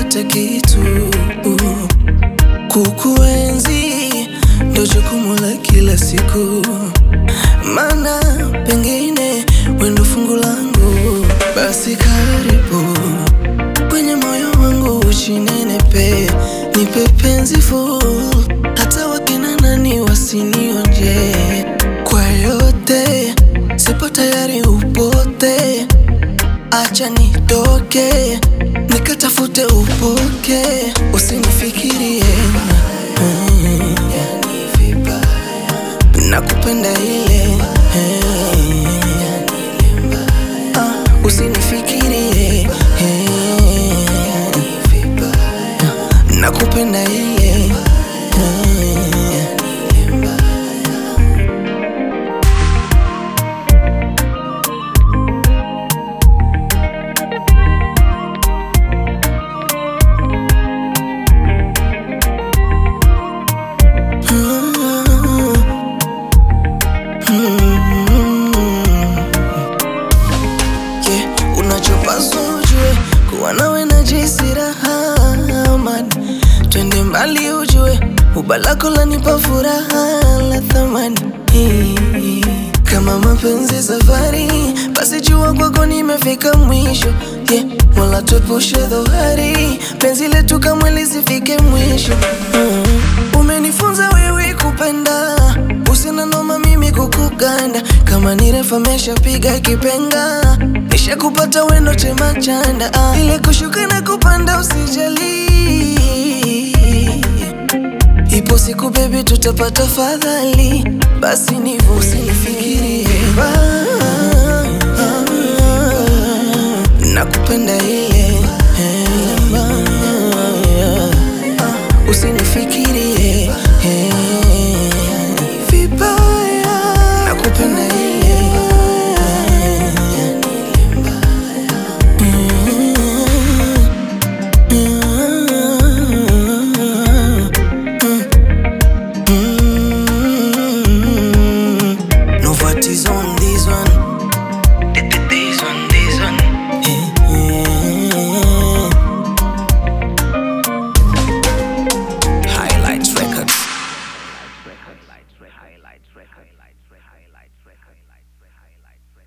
nipate kitu. Kukuenzi ndo jukumu la kila siku, maana pengine wendo fungu langu. Basi karibu kwenye moyo wangu uchinenepe, nipe penzi full, hata wakina nani wasinionje. Kwa yote sipo tayari upote, acha nitoke nikatafute upoke, usinifikirie yani vibaya, nakupenda ile usinifikirie yani vibaya, nakupenda ile unachopaswa ujue, kuwa nawe najihisi raha amani. Twende mbali ujue, ubalako lanipa furaha la thamani. Kama mapenzi safari, basi jua kwako nimefika mwisho. Mola tuepushe dhohari, penzi letu kamwe lisifike mwisho. Umenifunza wewe kupenda, usina noma mimi kukuganda. Kama ni refa meshapiga kipenga, nishakupata wendo chema chanda. Ile kushuka na kupanda usijali, ipo siku baby tutapata fadhali. Basi nivu usinifikirie, nakupenda.